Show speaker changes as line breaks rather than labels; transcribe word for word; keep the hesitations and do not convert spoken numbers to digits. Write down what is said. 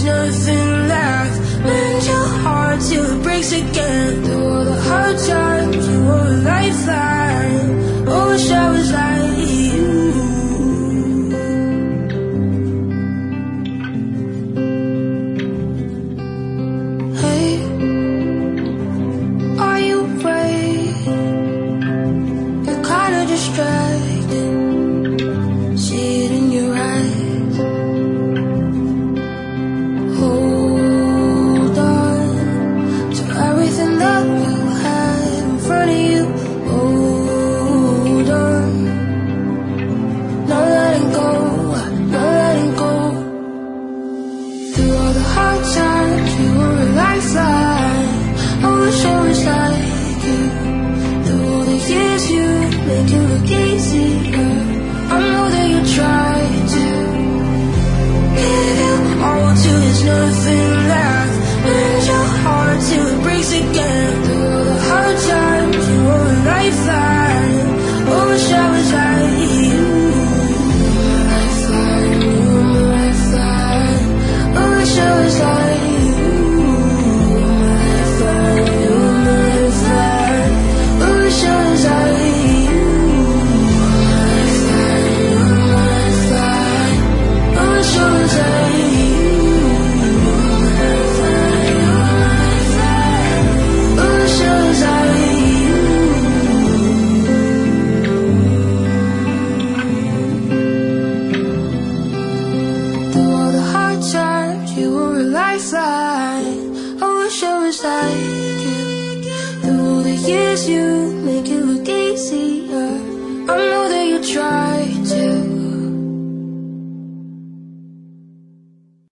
there's nothing left. Mend your heart till it breaks again. Through all the hard times, you were a lifeline. Oh, wish I was like you. Hey, are you afraid? You're kinda distracted. See it in your eyes. Hold on to everything that you had in front of you. Hold on, not letting go, not letting go. Through all the hard times, you were a lifeline. I wish I was like you. Through all the years, you make it look easier. I know that you tried to give you all till there's nothing left. Mend your heart till it breaks again. Through all the hard times, you were a lifeline. Oh, wish I was like you. My lifeline, you were my lifeline. I wish I was like you. My lifeline, you were my lifeline. I wish I was like you. My lifeline, you were my lifeline. I wish I was like you. My lifeline, you were my lifeline. I wish I was like you. Through all the hard times, you were a lifeline. I wish I was like you. Through all the years, you make it look easier. I know that you tried